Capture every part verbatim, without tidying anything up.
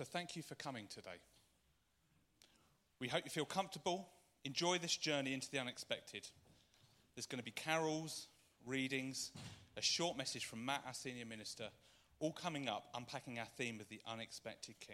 So thank you for coming today. We hope you feel comfortable. Enjoy this journey into the unexpected. There's going to be carols, readings, a short message from Matt, our senior minister, all coming up, unpacking our theme of the unexpected King.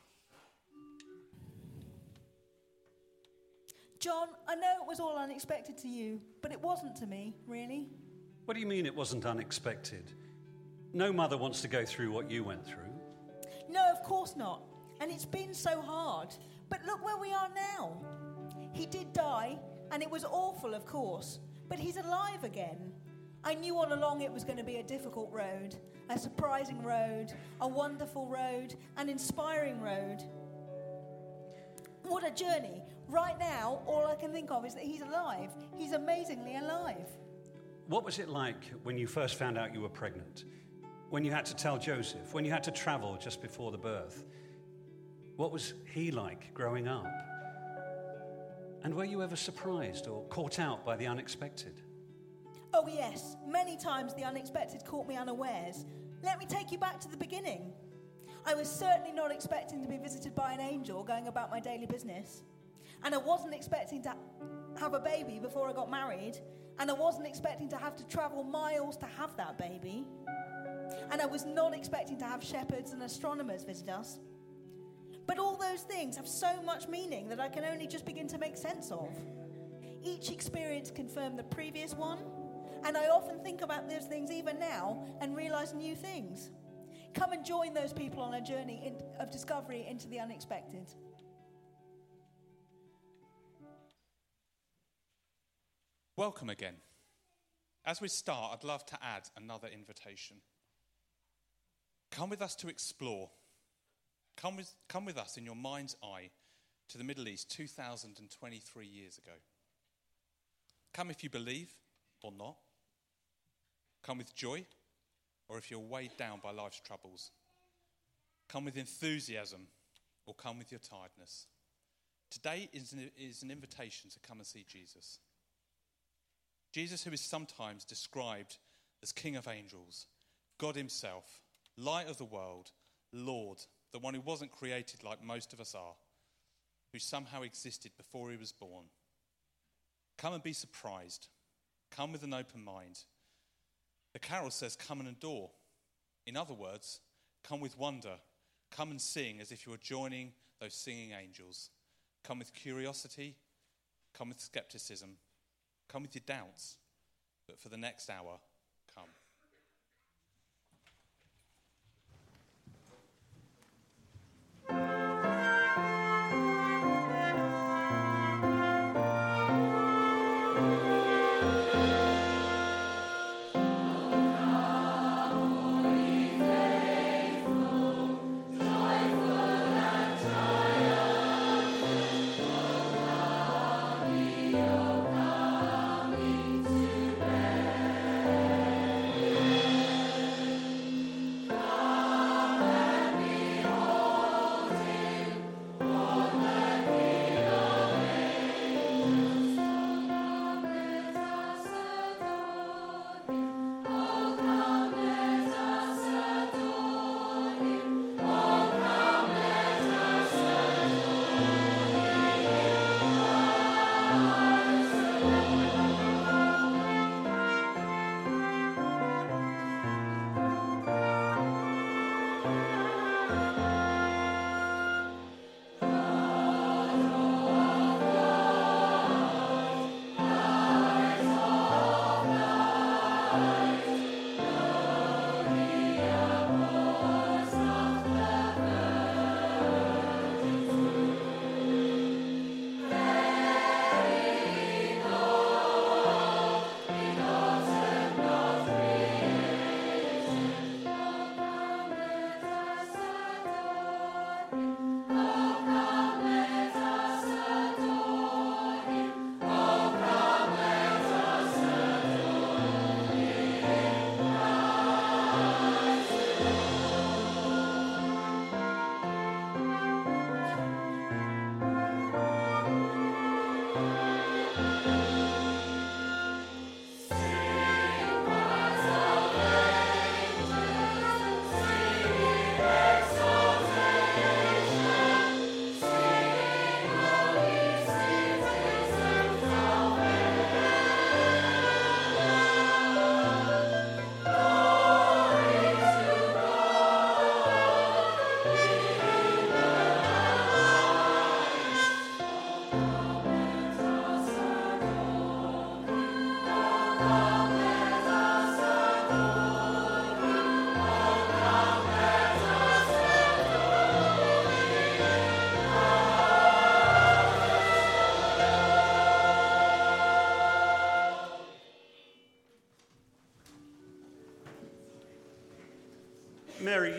John, I know it was all unexpected to you, but it wasn't to me, really. What do you mean it wasn't unexpected? No mother wants to go through what you went through. No, of course not. And it's been so hard. But look where we are now. He did die, and it was awful, of course. But he's alive again. I knew all along it was going to be a difficult road, a surprising road, a wonderful road, an inspiring road. What a journey. Right now, all I can think of is that he's alive. He's amazingly alive. What was it like when you first found out you were pregnant? When you had to tell Joseph? When you had to travel just before the birth? What was he like growing up? And were you ever surprised or caught out by the unexpected? Oh yes, many times the unexpected caught me unawares. Let me take you back to the beginning. I was certainly not expecting to be visited by an angel going about my daily business. And I wasn't expecting to have a baby before I got married. And I wasn't expecting to have to travel miles to have that baby. And I was not expecting to have shepherds and astronomers visit us. But all those things have so much meaning that I can only just begin to make sense of. Each experience confirmed the previous one, and I often think about those things even now and realize new things. Come and join those people on a journey in, of discovery into the unexpected. Welcome again. As we start, I'd love to add another invitation. Come with us to explore. Come with, come with us in your mind's eye to the Middle East two thousand twenty-three years ago. Come if you believe or not. Come with joy, or if you're weighed down by life's troubles. Come with enthusiasm, or come with your tiredness. Today is an, is an invitation to come and see Jesus. Jesus, who is sometimes described as King of Angels, God himself, Light of the world, Lord, the one who wasn't created like most of us are, who somehow existed before he was born. Come and be surprised. Come with an open mind. The carol says, come and adore. In other words, come with wonder. Come and sing as if you were joining those singing angels. Come with curiosity. Come with skepticism. Come with your doubts. But for the next hour, come. Coming to bed.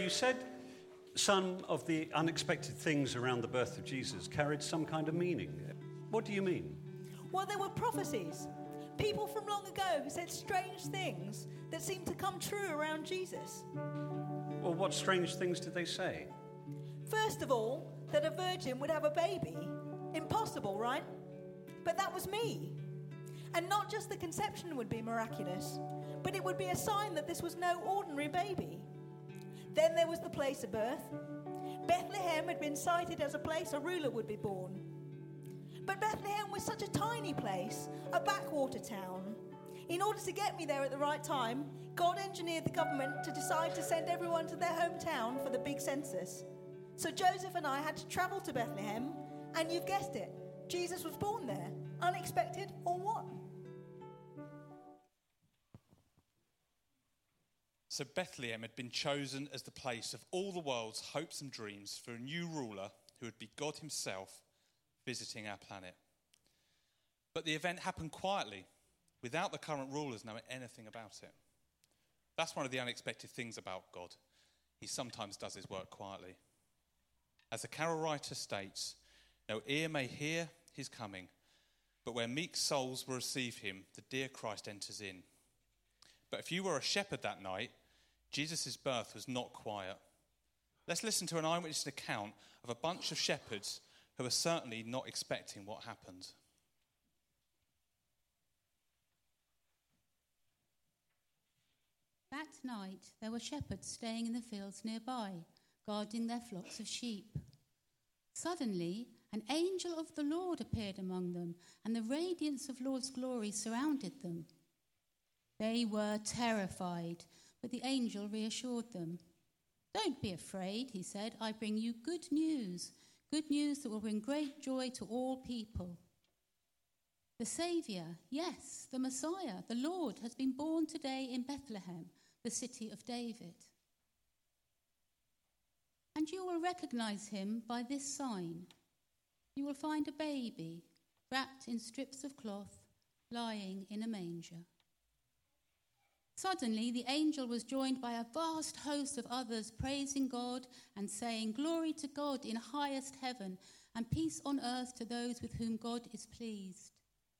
said some of the unexpected things around the birth of Jesus carried some kind of meaning. What do you mean? Well, there were prophecies. People from long ago who said strange things that seemed to come true around Jesus. Well, what strange things did they say? First of all, that a virgin would have a baby. Impossible, right? But that was me. And not just the conception would be miraculous, but it would be a sign that this was no ordinary baby. Then there was the place of birth. Bethlehem had been cited as a place a ruler would be born. But Bethlehem was such a tiny place, a backwater town. In order to get me there at the right time, God engineered the government to decide to send everyone to their hometown for the big census. So Joseph and I had to travel to Bethlehem, and you've guessed it, Jesus was born there. Unexpected or what? So Bethlehem had been chosen as the place of all the world's hopes and dreams for a new ruler who would be God himself visiting our planet. But the event happened quietly, without the current rulers knowing anything about it. That's one of the unexpected things about God. He sometimes does his work quietly. As the carol writer states, no ear may hear his coming, but where meek souls will receive him, the dear Christ enters in. But if you were a shepherd that night, Jesus' birth was not quiet. Let's listen to an eyewitness account of a bunch of shepherds who were certainly not expecting what happened. That night there were shepherds staying in the fields nearby, guarding their flocks of sheep. Suddenly, an angel of the Lord appeared among them, and the radiance of Lord's glory surrounded them. They were terrified, but the angel reassured them. Don't be afraid, he said. I bring you good news, good news that will bring great joy to all people. The Saviour, yes, the Messiah, the Lord, has been born today in Bethlehem, the city of David. And you will recognize him by this sign. You will find a baby wrapped in strips of cloth, lying in a manger. Suddenly, the angel was joined by a vast host of others, praising God and saying, "Glory to God in highest heaven, and peace on earth to those with whom God is pleased."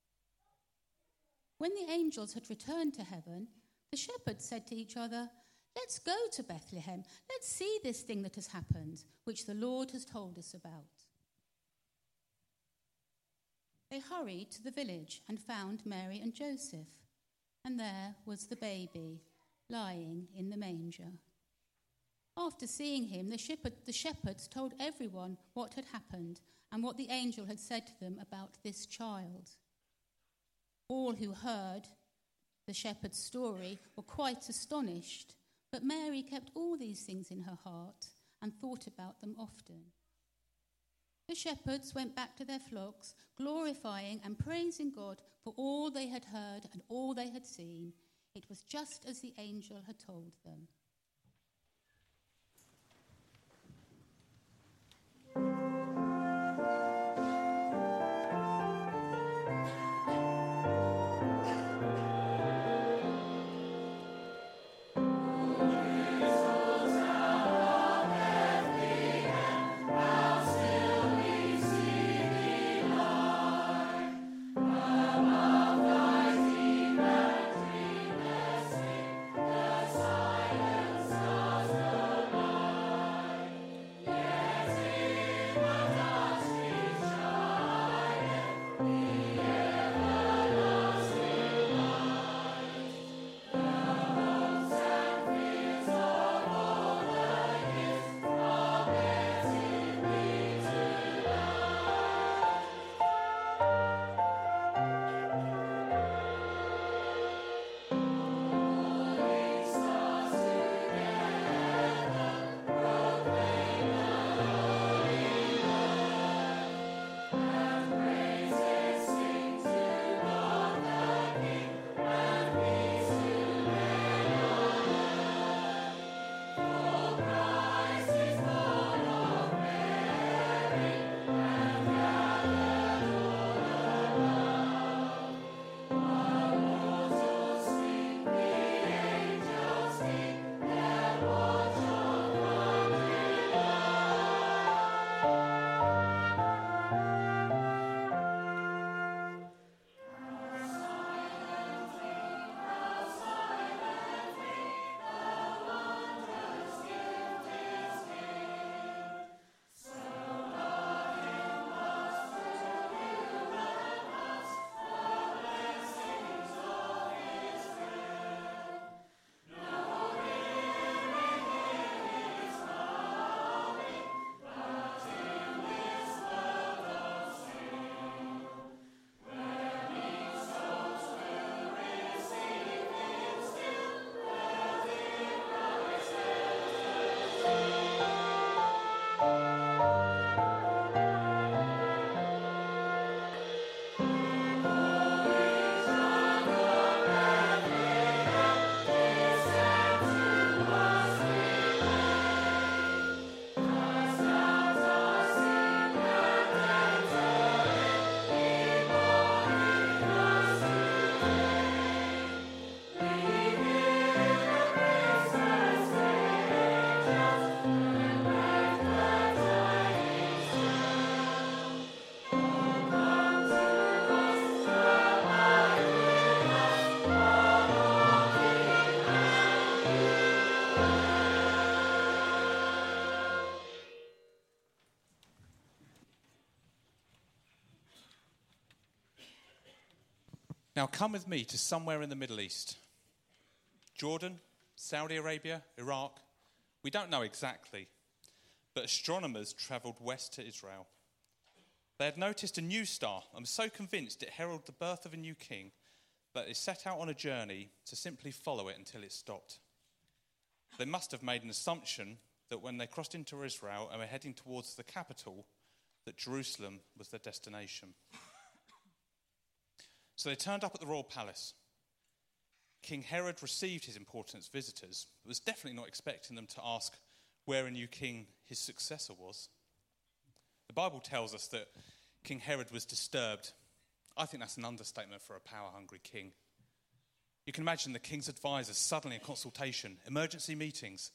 When the angels had returned to heaven, the shepherds said to each other, "Let's go to Bethlehem. Let's see this thing that has happened, which the Lord has told us about." They hurried to the village and found Mary and Joseph. And there was the baby, lying in the manger. After seeing him, the, shepherd, the shepherds told everyone what had happened and what the angel had said to them about this child. All who heard the shepherd's story were quite astonished, but Mary kept all these things in her heart and thought about them often. The shepherds went back to their flocks, glorifying and praising God for all they had heard and all they had seen. It was just as the angel had told them. Silence. Now come with me to somewhere in the Middle East. Jordan, Saudi Arabia, Iraq. We don't know exactly, but astronomers travelled west to Israel. They had noticed a new star and were so convinced it heralded the birth of a new king that they set out on a journey to simply follow it until it stopped. They must have made an assumption that when they crossed into Israel and were heading towards the capital, that Jerusalem was their destination. So they turned up at the royal palace. King Herod received his important visitors, but was definitely not expecting them to ask where a new king his successor was. The Bible tells us that King Herod was disturbed. I think that's an understatement for a power-hungry king. You can imagine the king's advisors suddenly in consultation, emergency meetings.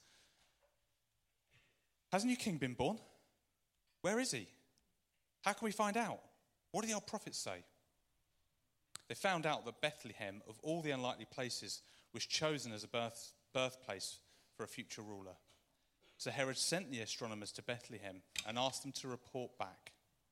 Has a new king been born? Where is he? How can we find out? What do the old prophets say? They found out that Bethlehem, of all the unlikely places, was chosen as a birth, birthplace for a future ruler. So Herod sent the astronomers to Bethlehem and asked them to report back.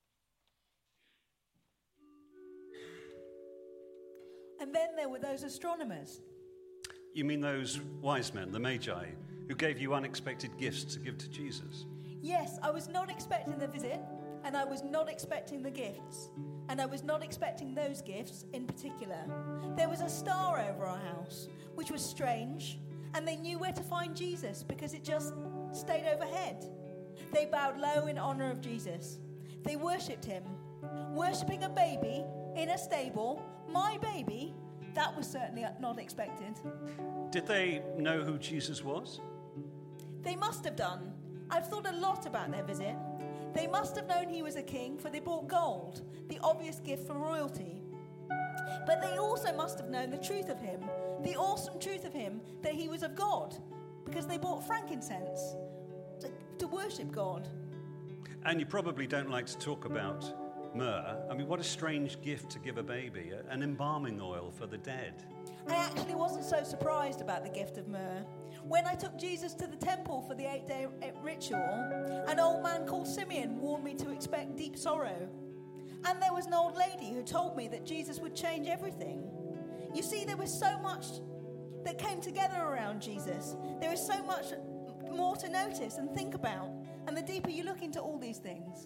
And then there were those astronomers. You mean those wise men, the Magi, who gave you unexpected gifts to give to Jesus? Yes, I was not expecting the visit, and I was not expecting the gifts. And I was not expecting those gifts in particular. There was a star over our house, which was strange, and they knew where to find Jesus because it just stayed overhead. They bowed low in honor of Jesus. They worshipped him. Worshipping a baby in a stable, my baby, that was certainly not expected. Did they know who Jesus was? They must have done. I've thought a lot about their visit. They must have known he was a king, for they brought gold, the obvious gift for royalty. But they also must have known the truth of him, the awesome truth of him, that he was of God, because they bought frankincense to, to worship God. And you probably don't like to talk about myrrh. I mean, what a strange gift to give a baby, an embalming oil for the dead. I actually wasn't so surprised about the gift of myrrh. When I took Jesus to the temple for the eight-day ritual, an old man called Simeon warned me to expect deep sorrow. And there was an old lady who told me that Jesus would change everything. You see, there was so much that came together around Jesus. There is so much more to notice and think about. And the deeper you look into all these things.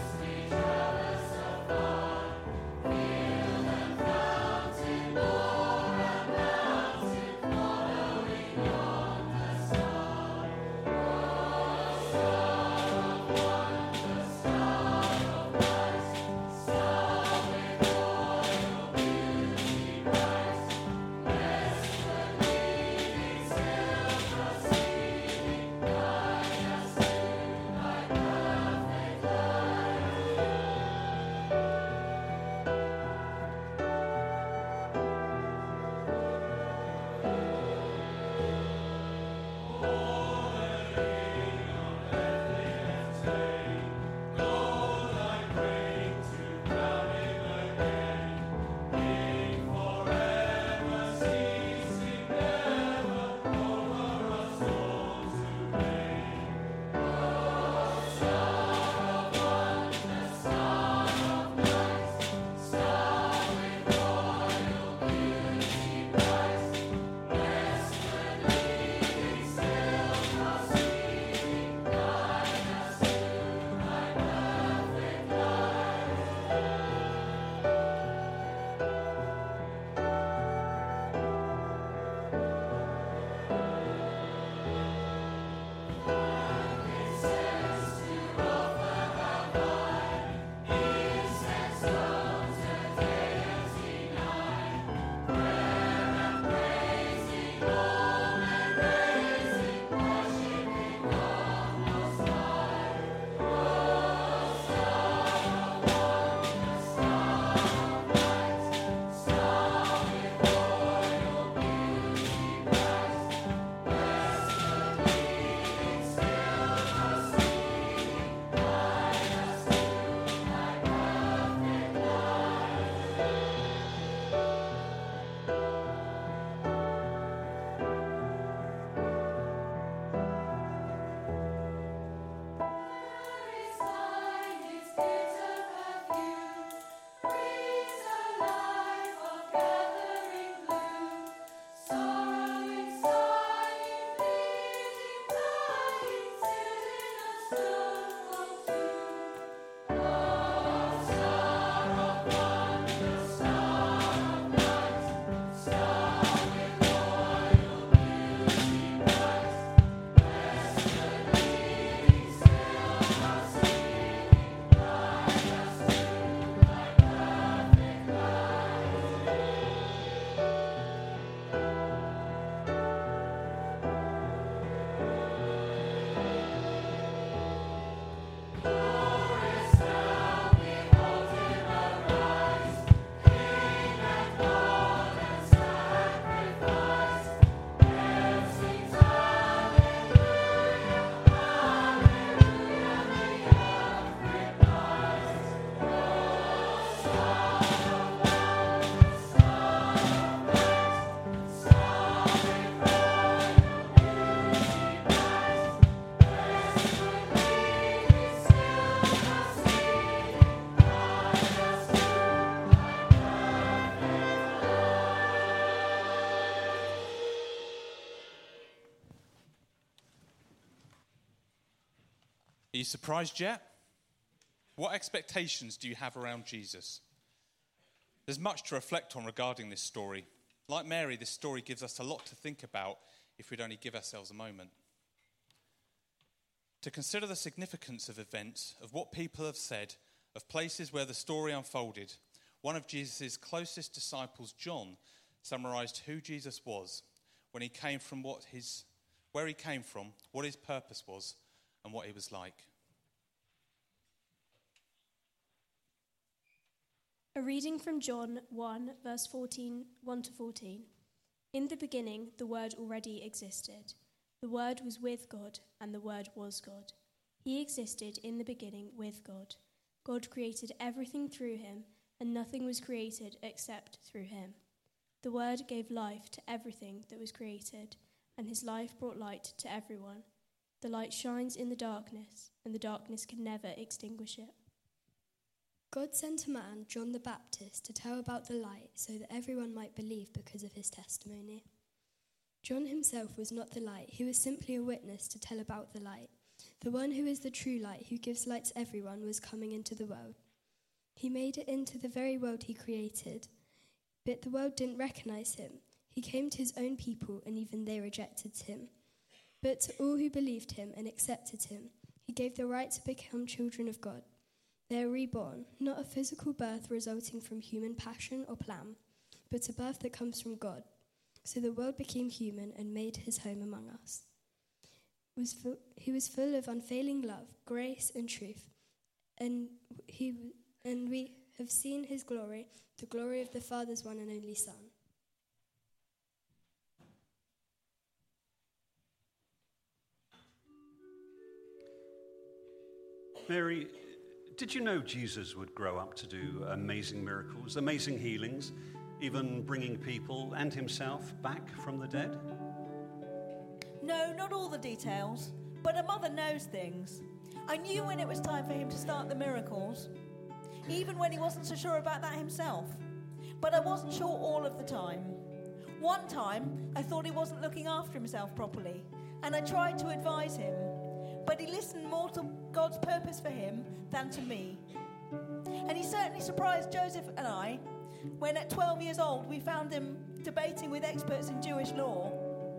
Lord. Are you surprised yet? What expectations do you have around Jesus? There's much to reflect on regarding this story. Like Mary, this story gives us a lot to think about if we'd only give ourselves a moment. To consider the significance of events, of what people have said, of places where the story unfolded, one of Jesus' closest disciples, John, summarized who Jesus was when he came from what his, where he came from, what his purpose was, and what he was like. A reading from John one, verse fourteen, one to fourteen. In the beginning, the Word already existed. The Word was with God, and the Word was God. He existed in the beginning with God. God created everything through him, and nothing was created except through him. The Word gave life to everything that was created, and his life brought light to everyone. The light shines in the darkness, and the darkness can never extinguish it. God sent a man, John the Baptist, to tell about the light so that everyone might believe because of his testimony. John himself was not the light, he was simply a witness to tell about the light. The one who is the true light, who gives light to everyone, was coming into the world. He made it into the very world he created, but the world didn't recognize him. He came to his own people, and even they rejected him. But to all who believed him and accepted him, he gave the right to become children of God. They are reborn, not a physical birth resulting from human passion or plan, but a birth that comes from God. So the world became human and made his home among us. Was full, he was full of unfailing love, grace, and truth, and he and we have seen his glory, the glory of the Father's one and only Son. Mary, did you know Jesus would grow up to do amazing miracles, amazing healings, even bringing people and himself back from the dead? No, not all the details, but a mother knows things. I knew when it was time for him to start the miracles, even when he wasn't so sure about that himself. But I wasn't sure all of the time. One time, I thought he wasn't looking after himself properly, and I tried to advise him, but he listened more to God's purpose for him than to me. And he certainly surprised Joseph and I when at twelve years old we found him debating with experts in Jewish law.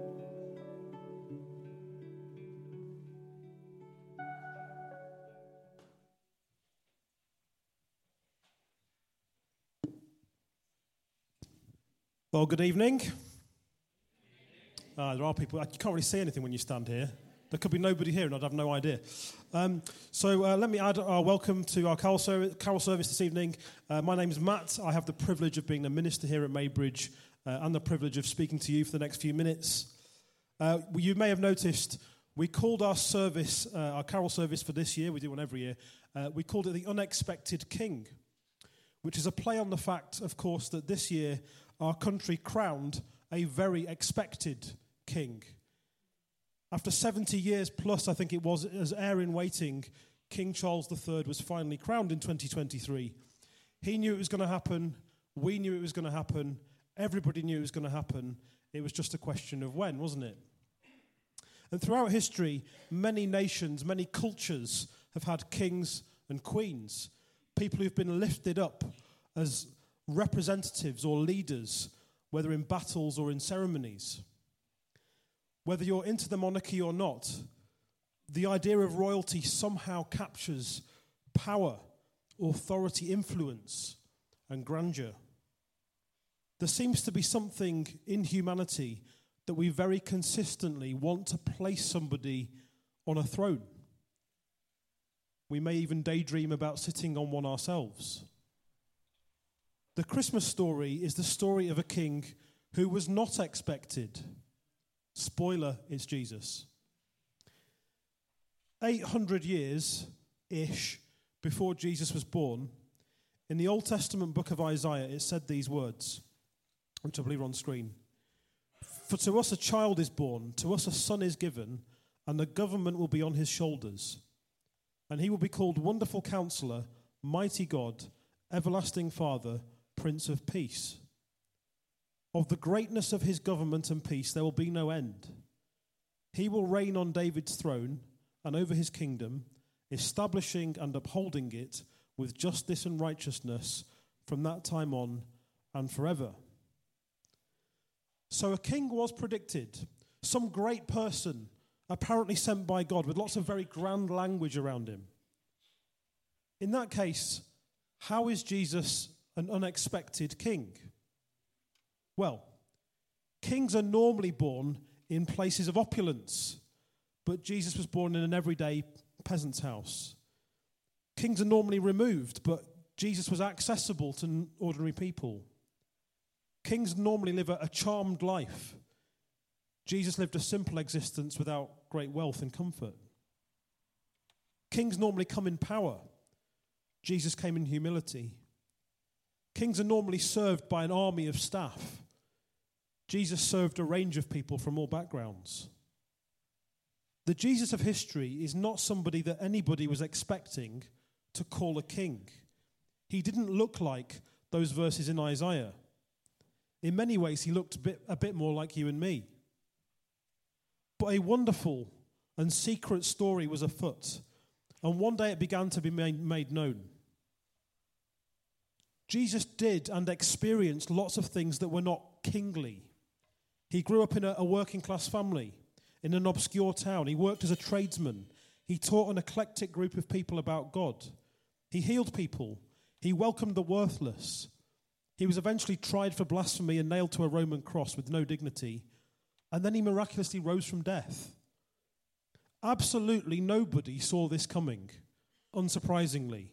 Well, good evening. Uh, there are people, you can't really see anything when you stand here. There could be nobody here and I'd have no idea. Um, so uh, let me add our welcome to our carol service, carol service this evening. Uh, my name is Matt. I have the privilege of being the minister here at Maybridge uh, and the privilege of speaking to you for the next few minutes. Uh, you may have noticed we called our service, uh, our carol service for this year, we do one every year, uh, we called it The Unexpected King, which is a play on the fact, of course, that this year our country crowned a very expected king. After seventy years plus, I think it was, as heir in waiting, King Charles the Third was finally crowned in twenty twenty-three. He knew it was going to happen. We knew it was going to happen. Everybody knew it was going to happen. It was just a question of when, wasn't it? And throughout history, many nations, many cultures have had kings and queens, people who've been lifted up as representatives or leaders, whether in battles or in ceremonies. Whether you're into the monarchy or not, the idea of royalty somehow captures power, authority, influence, and grandeur. There seems to be something in humanity that we very consistently want to place somebody on a throne. We may even daydream about sitting on one ourselves. The Christmas story is the story of a king who was not expected. Spoiler, it's Jesus. eight hundred years-ish before Jesus was born, in the Old Testament book of Isaiah, it said these words, which I believe are on screen. For to us a child is born, to us a son is given, and the government will be on his shoulders. And he will be called Wonderful Counselor, Mighty God, Everlasting Father, Prince of Peace. Of the greatness of his government and peace there will be no end. He will reign on David's throne and over his kingdom, establishing and upholding it with justice and righteousness from that time on and forever. So a king was predicted, some great person apparently sent by God with lots of very grand language around him. In that case, how is Jesus an unexpected king? Well, kings are normally born in places of opulence, but Jesus was born in an everyday peasant's house. Kings are normally removed, but Jesus was accessible to ordinary people. Kings normally live a charmed life. Jesus lived a simple existence without great wealth and comfort. Kings normally come in power. Jesus came in humility. Kings are normally served by an army of staff. Jesus served a range of people from all backgrounds. The Jesus of history is not somebody that anybody was expecting to call a king. He didn't look like those verses in Isaiah. In many ways, he looked a bit, a bit more like you and me. But a wonderful and secret story was afoot, and one day it began to be made, made known. Jesus did and experienced lots of things that were not kingly. He grew up in a, a working-class family, in an obscure town. He worked as a tradesman. He taught an eclectic group of people about God. He healed people. He welcomed the worthless. He was eventually tried for blasphemy and nailed to a Roman cross with no dignity. And then he miraculously rose from death. Absolutely nobody saw this coming, unsurprisingly.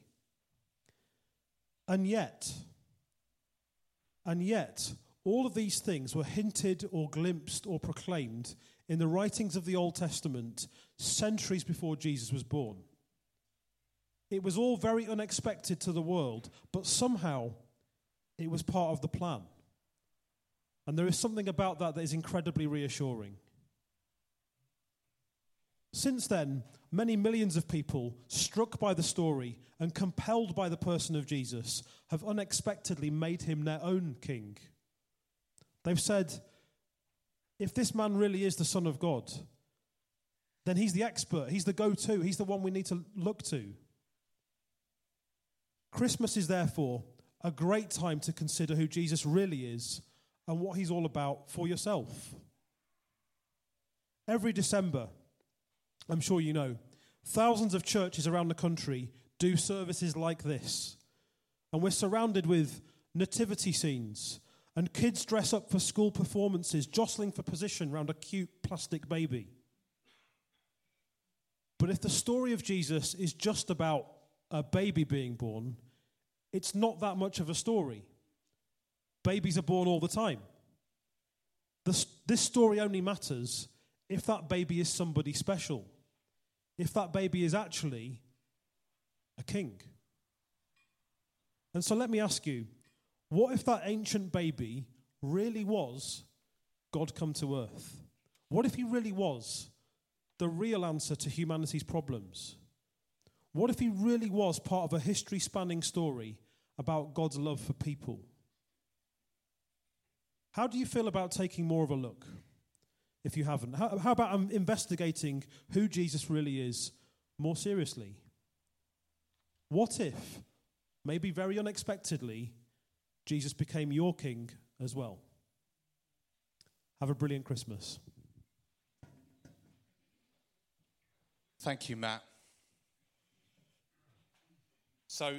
And yet, and yet, all of these things were hinted or glimpsed or proclaimed in the writings of the Old Testament centuries before Jesus was born. It was all very unexpected to the world, but somehow it was part of the plan. And there is something about that that is incredibly reassuring. Since then, many millions of people, struck by the story and compelled by the person of Jesus, have unexpectedly made him their own king. They've said, if this man really is the Son of God, then he's the expert, he's the go-to, he's the one we need to look to. Christmas is therefore a great time to consider who Jesus really is and what he's all about for yourself. Every December, I'm sure you know, thousands of churches around the country do services like this. And we're surrounded with nativity scenes, and kids dress up for school performances, jostling for position around a cute plastic baby. But if the story of Jesus is just about a baby being born, it's not that much of a story. Babies are born all the time. This, this story only matters if that baby is somebody special, if that baby is actually a king. And so let me ask you, what if that ancient baby really was God come to earth? What if he really was the real answer to humanity's problems? What if he really was part of a history-spanning story about God's love for people? How do you feel about taking more of a look, if you haven't? How, how about um, investigating who Jesus really is more seriously? What if, maybe very unexpectedly, Jesus became your king as well? Have a brilliant Christmas. Thank you, Matt. So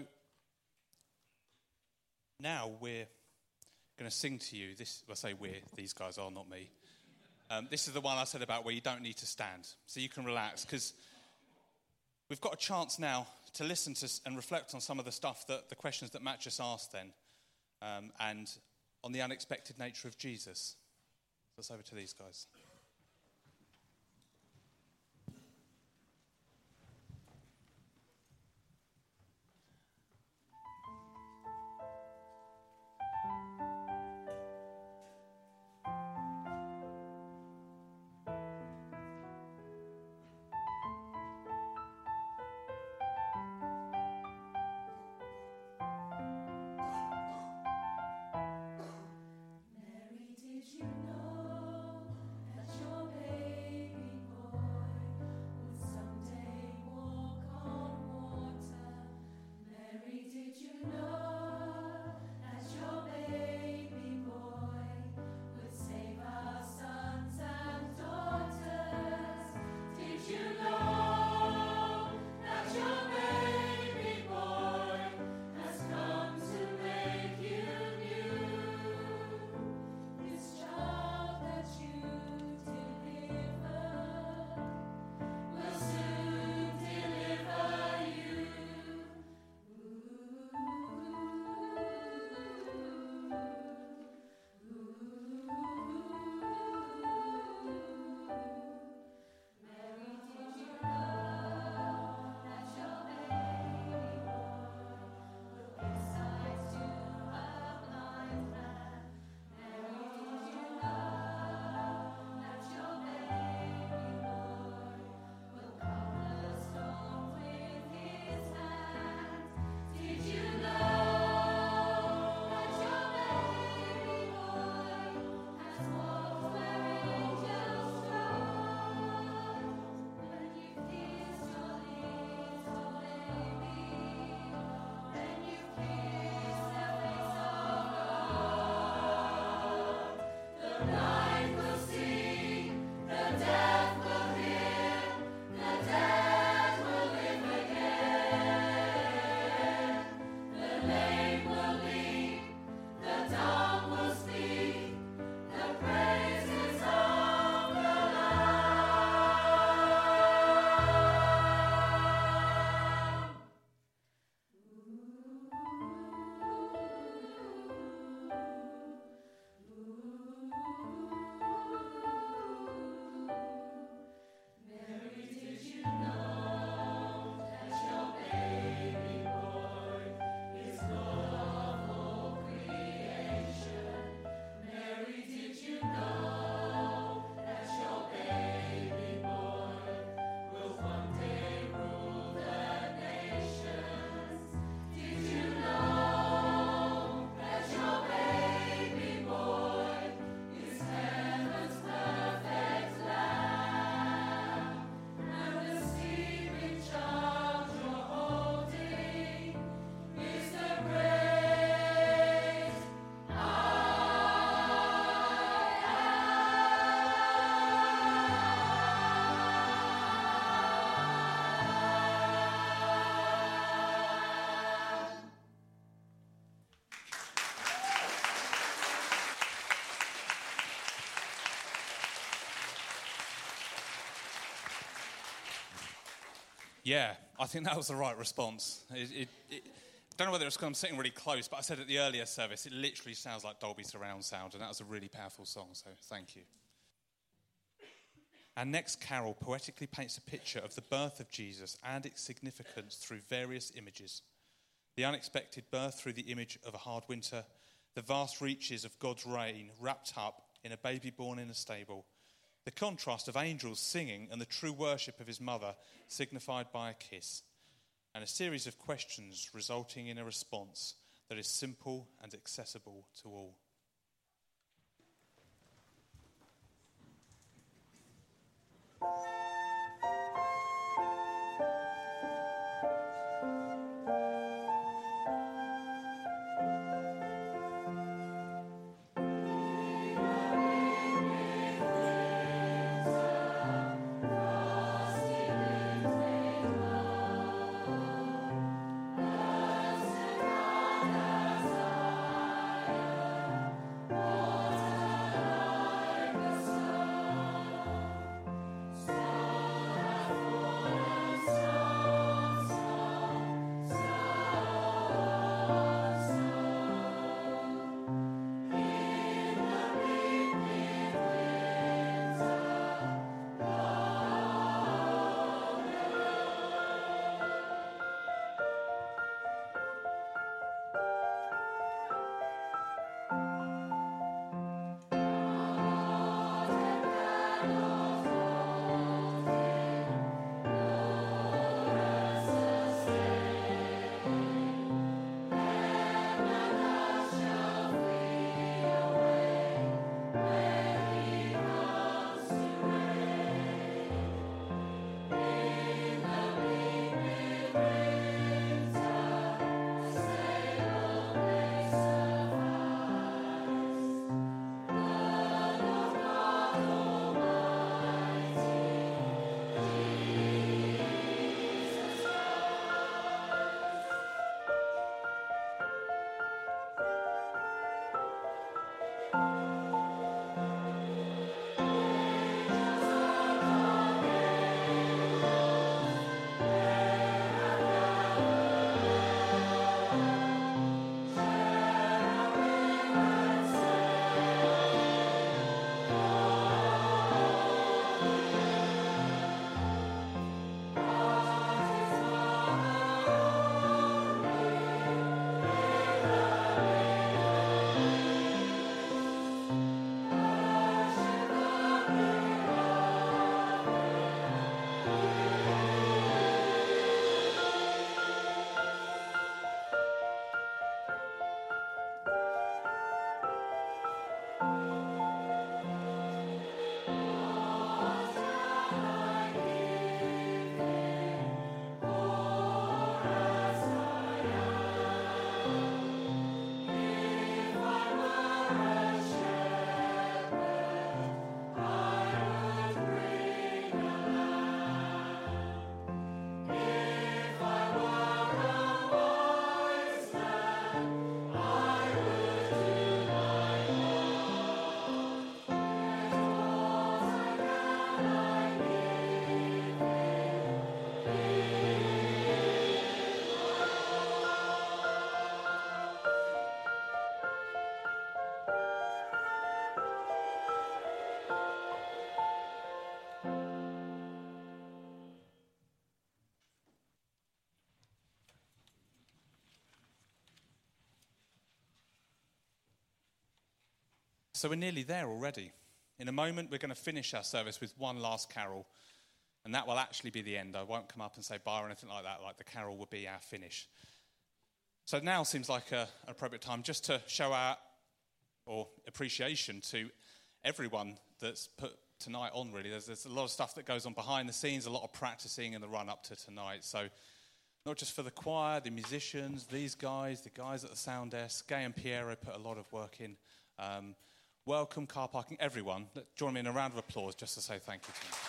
now we're going to sing to you. This, I say we're, these guys are, not me. Um, this is the one I said about where you don't need to stand, so you can relax, because we've got a chance now to listen to and reflect on some of the stuff, that the questions that Matt just asked then, um, and on the unexpected nature of Jesus. So it's over to these guys. Mary, did you know that Yeah, I think that was the right response. It, it, it, don't know whether it's because I'm sitting really close, but I said at the earlier service, it literally sounds like Dolby surround sound, and that was a really powerful song, so thank you. Our next carol poetically paints a picture of the birth of Jesus and its significance through various images. The unexpected birth through the image of a hard winter, the vast reaches of God's reign wrapped up in a baby born in a stable, the contrast of angels singing and the true worship of his mother signified by a kiss, and a series of questions resulting in a response that is simple and accessible to all. So we're nearly there already. In a moment, we're going to finish our service with one last carol, and that will actually be the end. I won't come up and say bye or anything like that, like the carol will be our finish. So now seems like a, an appropriate time just to show our or appreciation to everyone that's put tonight on, really. There's, there's a lot of stuff that goes on behind the scenes, a lot of practicing in the run-up to tonight. So not just for the choir, the musicians, these guys, the guys at the sound desk, Gay and Piero put a lot of work in. Um, welcome, car parking, everyone. Join me in a round of applause just to say thank you to them.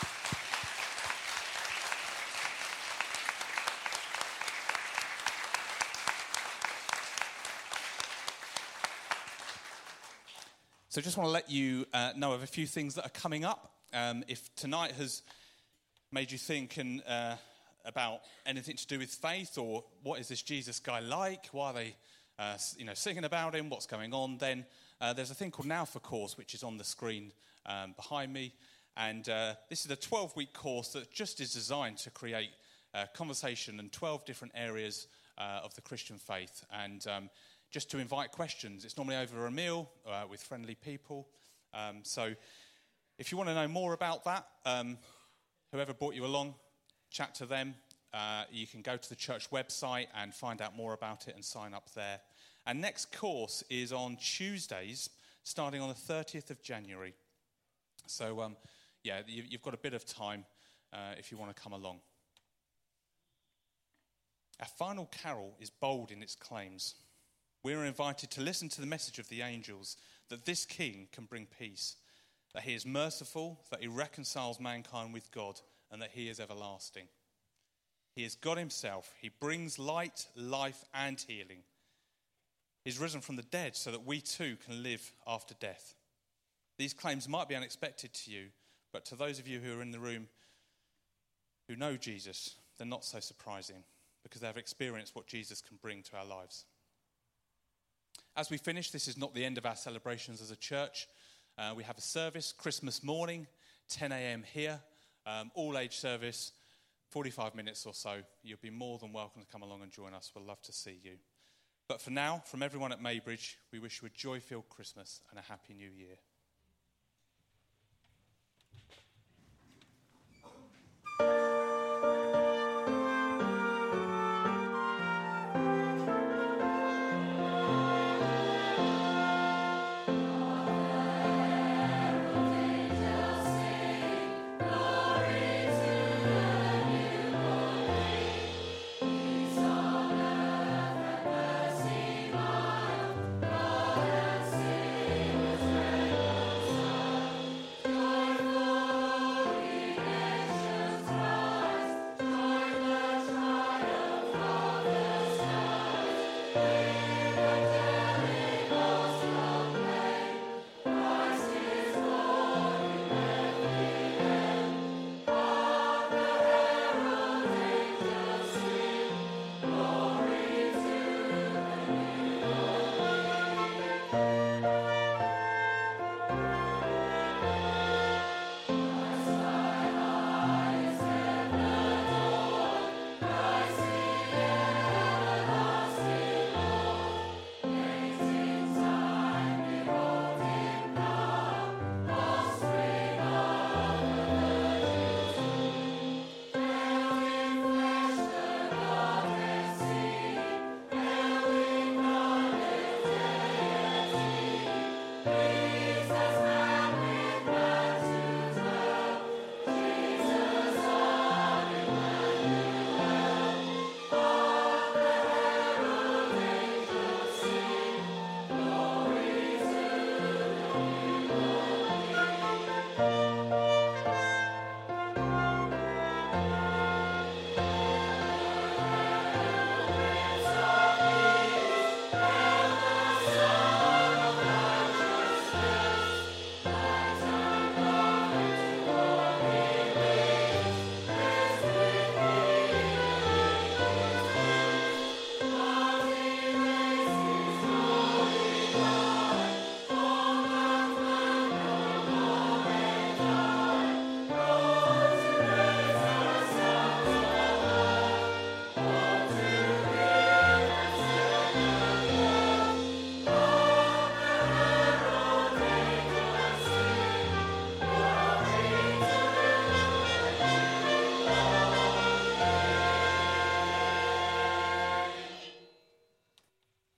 So just want to let you uh, know of a few things that are coming up. Um, if tonight has made you think and, uh, about anything to do with faith, or what is this Jesus guy like? Why are they uh, you know, singing about him? What's going on? Then uh, there's a thing called Now for Course, which is on the screen um, behind me. And uh, this is a twelve-week course that just is designed to create uh, conversation in twelve different areas uh, of the Christian faith. And um, just to invite questions. It's normally over a meal uh, with friendly people. Um, so if you want to know more about that, um, whoever brought you along, chat to them. Uh, you can go to the church website and find out more about it and sign up there. And next course is on Tuesdays, starting on the thirtieth of January. So, um, yeah, you, you've got a bit of time uh, if you want to come along. Our final carol is bold in its claims. We are invited to listen to the message of the angels that this king can bring peace, that he is merciful, that he reconciles mankind with God, and that he is everlasting. He is God himself. He brings light, life, and healing. He is risen from the dead so that we too can live after death. These claims might be unexpected to you, but to those of you who are in the room who know Jesus, they're not so surprising because they have experienced what Jesus can bring to our lives. As we finish, this is not the end of our celebrations as a church. Uh, we have a service Christmas morning, ten a.m. here, um, all-age service, forty-five minutes or so. You'll be more than welcome to come along and join us. We'll love to see you. But for now, from everyone at Maybridge, we wish you a joy-filled Christmas and a happy new year.